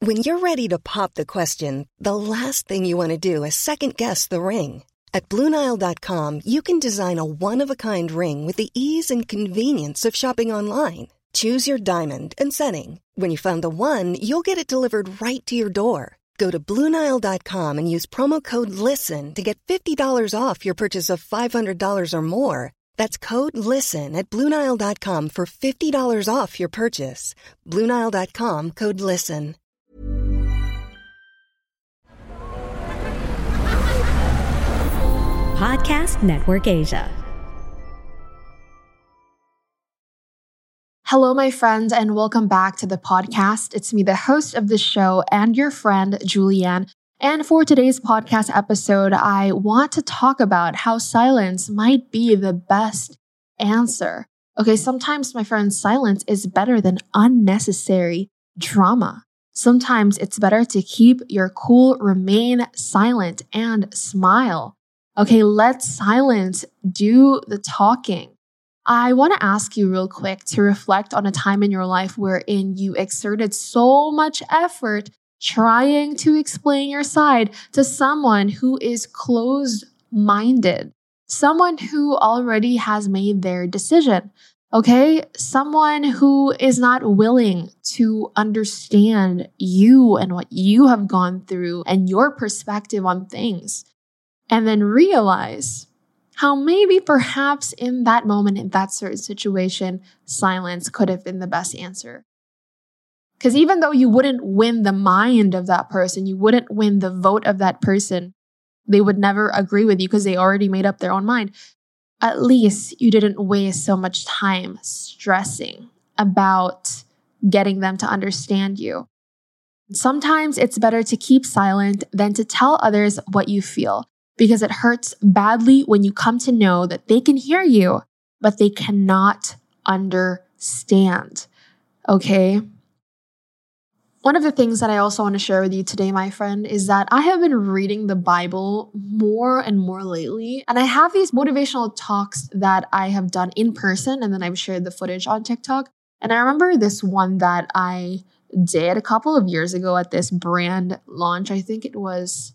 When you're ready to pop the question, the last thing you want to do is second-guess the ring. At BlueNile.com, you can design a one-of-a-kind ring with the ease and convenience of shopping online. Choose your diamond and setting. When you find the one, you'll get it delivered right to your door. Go to BlueNile.com and use promo code LISTEN to get $50 off your purchase of $500 or more. That's code LISTEN at BlueNile.com for $50 off your purchase. BlueNile.com, code LISTEN. Podcast Network Asia. Hello, my friends, and welcome back to the podcast. It's me, the host of the show, and your friend, Julianne. And for today's podcast episode, I want to talk about how silence might be the best answer. Okay, sometimes, my friends, silence is better than unnecessary drama. Sometimes it's better to keep your cool, remain silent, and smile. Okay, let silence do the talking. I want to ask you real quick to reflect on a time in your life wherein you exerted so much effort trying to explain your side to someone who is closed-minded, someone who already has made their decision, okay? Someone who is not willing to understand you and what you have gone through and your perspective on things, and then realize how maybe perhaps in that moment, in that certain situation, silence could have been the best answer. Because even though you wouldn't win the mind of that person, you wouldn't win the vote of that person, they would never agree with you because they already made up their own mind. At least you didn't waste so much time stressing about getting them to understand you. Sometimes it's better to keep silent than to tell others what you feel, because it hurts badly when you come to know that they can hear you, but they cannot understand. Okay? One of the things that I also want to share with you today, my friend, is that I have been reading the Bible more and more lately. And I have these motivational talks that I have done in person, and then I've shared the footage on TikTok. And I remember this one that I did a couple of years ago at this brand launch. I think it was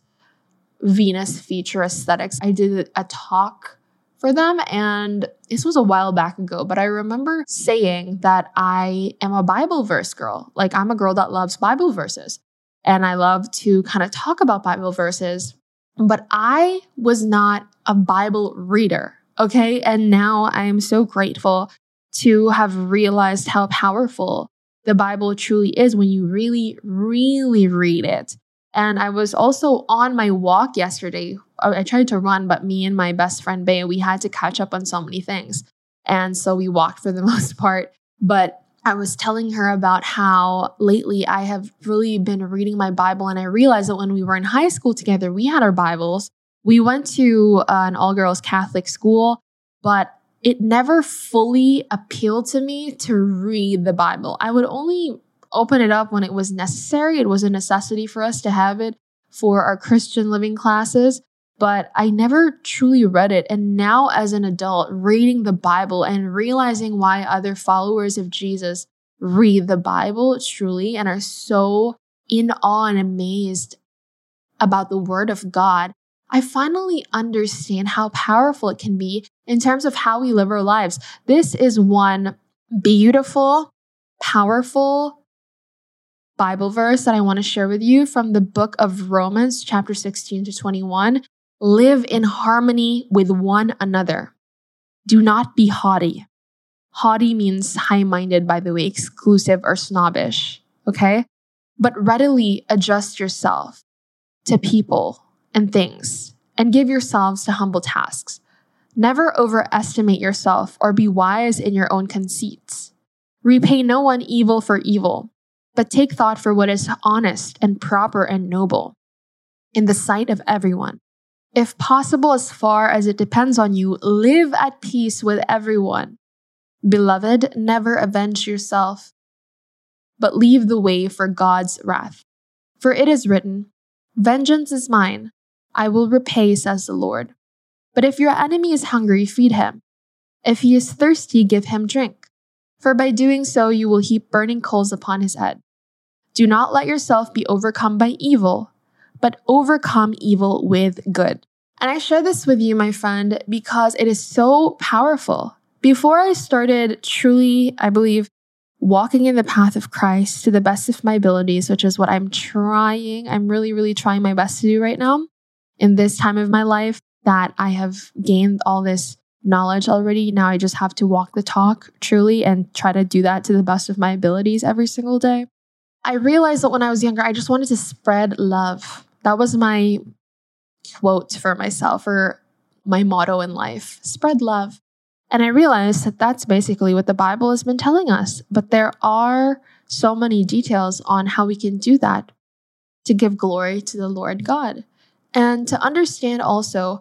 Venus Future Aesthetics. I did a talk for them, and this was a while back ago, but I remember saying that I am a Bible verse girl. Like, I'm a girl that loves Bible verses, and I love to kind of talk about Bible verses, but I was not a Bible reader, okay? And now I am so grateful to have realized how powerful the Bible truly is when you really, really read it. And I was also on my walk yesterday. I tried to run, but me and my best friend, Bea, we had to catch up on so many things. And so we walked for the most part. But I was telling her about how lately I have really been reading my Bible. And I realized that when we were in high school together, we had our Bibles. We went to an all-girls Catholic school, but it never fully appealed to me to read the Bible. I would only open it up when it was necessary. It was a necessity for us to have it for our Christian living classes, but I never truly read it. And now as an adult, reading the Bible and realizing why other followers of Jesus read the Bible truly and are so in awe and amazed about the Word of God, I finally understand how powerful it can be in terms of how we live our lives. This is one beautiful, powerful Bible verse that I want to share with you from the book of Romans, chapter 16 to 21. Live in harmony with one another. Do not be haughty. Haughty means high-minded, by the way, exclusive or snobbish, okay? But readily adjust yourself to people and things, and give yourselves to humble tasks. Never overestimate yourself or be wise in your own conceits. Repay no one evil for evil, but take thought for what is honest and proper and noble in the sight of everyone. If possible, as far as it depends on you, live at peace with everyone. Beloved, never avenge yourself, but leave the way for God's wrath. For it is written, "Vengeance is mine, I will repay," says the Lord. But if your enemy is hungry, feed him. If he is thirsty, give him drink. For by doing so, you will heap burning coals upon his head. Do not let yourself be overcome by evil, but overcome evil with good. And I share this with you, my friend, because it is so powerful. Before I started truly, I believe, walking in the path of Christ to the best of my abilities, which is what I'm really, really trying my best to do right now in this time of my life, that I have gained all this knowledge already. Now I just have to walk the talk truly and try to do that to the best of my abilities every single day. I realized that when I was younger, I just wanted to spread love. That was my quote for myself, or my motto in life: spread love. And I realized that that's basically what the Bible has been telling us. But there are so many details on how we can do that to give glory to the Lord God. And to understand also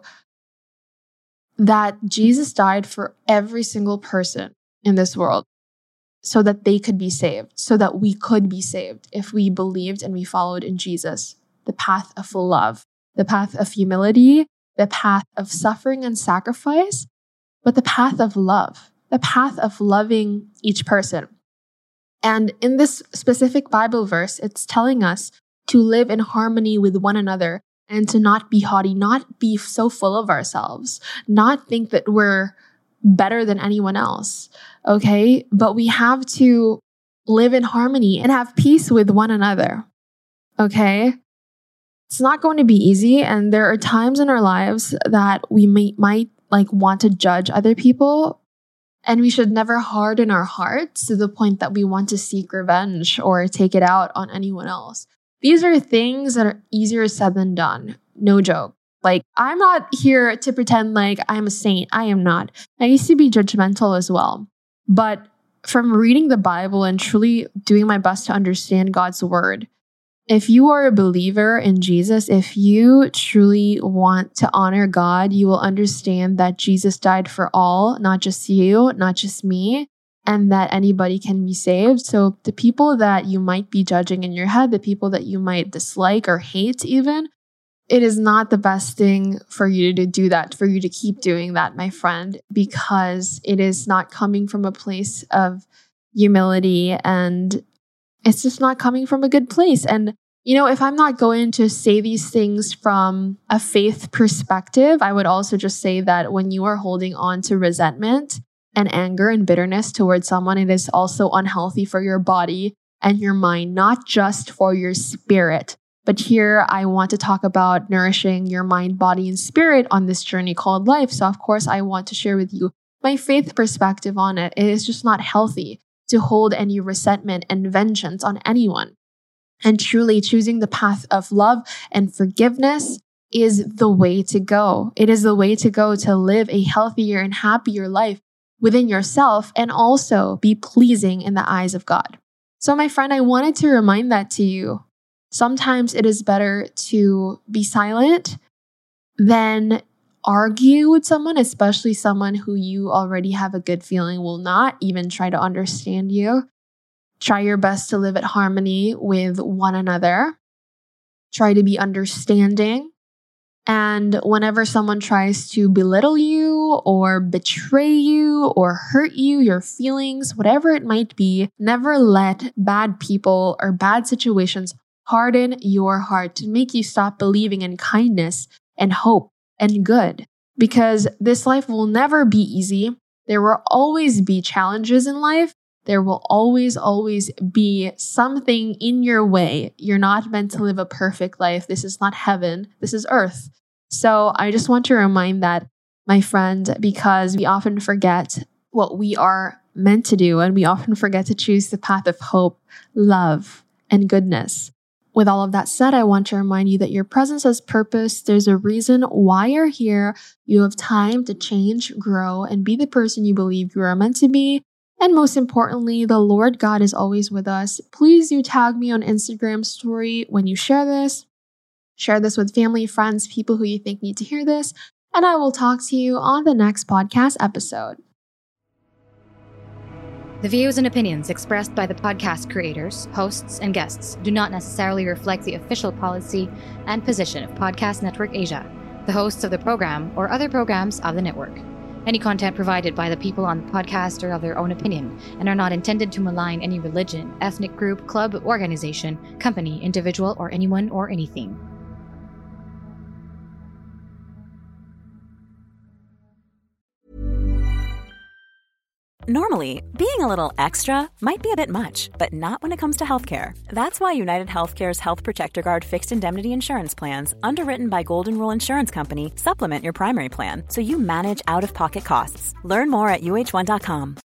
that Jesus died for every single person in this world so that they could be saved, so that we could be saved if we believed and we followed in Jesus, the path of love, the path of humility, the path of suffering and sacrifice, but the path of love, the path of loving each person. And in this specific Bible verse, it's telling us to live in harmony with one another and to not be haughty, not be so full of ourselves, not think that we're better than anyone else, okay? But we have to live in harmony and have peace with one another, okay? It's not going to be easy, and there are times in our lives that we might want to judge other people, and we should never harden our hearts to the point that we want to seek revenge or take it out on anyone else. These are things that are easier said than done. No joke. I'm not here to pretend like I'm a saint. I am not. I used to be judgmental as well. But from reading the Bible and truly doing my best to understand God's word, if you are a believer in Jesus, if you truly want to honor God, you will understand that Jesus died for all, not just you, not just me, and that anybody can be saved. So the people that you might be judging in your head, the people that you might dislike or hate even, it is not the best thing for you to do that, for you to keep doing that, my friend, because it is not coming from a place of humility, and it's just not coming from a good place. And, if I'm not going to say these things from a faith perspective, I would also just say that when you are holding on to resentment and anger and bitterness towards someone, it is also unhealthy for your body and your mind, not just for your spirit. But here I want to talk about nourishing your mind, body, and spirit on this journey called life. So of course, I want to share with you my faith perspective on it. It is just not healthy to hold any resentment and vengeance on anyone. And truly choosing the path of love and forgiveness is the way to go. It is the way to go to live a healthier and happier life within yourself and also be pleasing in the eyes of God. So my friend, I wanted to remind that to you. Sometimes it is better to be silent than argue with someone, especially someone who you already have a good feeling will not even try to understand you. Try your best to live at harmony with one another. Try to be understanding. And whenever someone tries to belittle you or betray you or hurt you, your feelings, whatever it might be, never let bad people or bad situations harden your heart to make you stop believing in kindness and hope and good. Because this life will never be easy. There will always be challenges in life. There will always be something in your way. You're not meant to live a perfect life. This is not heaven. This is earth. So I just want to remind that, my friend, because we often forget what we are meant to do, and we often forget to choose the path of hope, love, and goodness. With all of that said, I want to remind you that your presence has purpose. There's a reason why you're here. You have time to change, grow, and be the person you believe you are meant to be. And most importantly, the Lord God is always with us. Please do tag me on Instagram story when you share this. Share this with family, friends, people who you think need to hear this. And I will talk to you on the next podcast episode. The views and opinions expressed by the podcast creators, hosts, and guests do not necessarily reflect the official policy and position of Podcast Network Asia, the hosts of the program, or other programs of the network. Any content provided by the people on the podcast are of their own opinion and are not intended to malign any religion, ethnic group, club, organization, company, individual, or anyone or anything. Normally, being a little extra might be a bit much, but not when it comes to healthcare. That's why United Healthcare's Health Protector Guard fixed indemnity insurance plans, underwritten by Golden Rule Insurance Company, supplement your primary plan so you manage out-of-pocket costs. Learn more at uh1.com.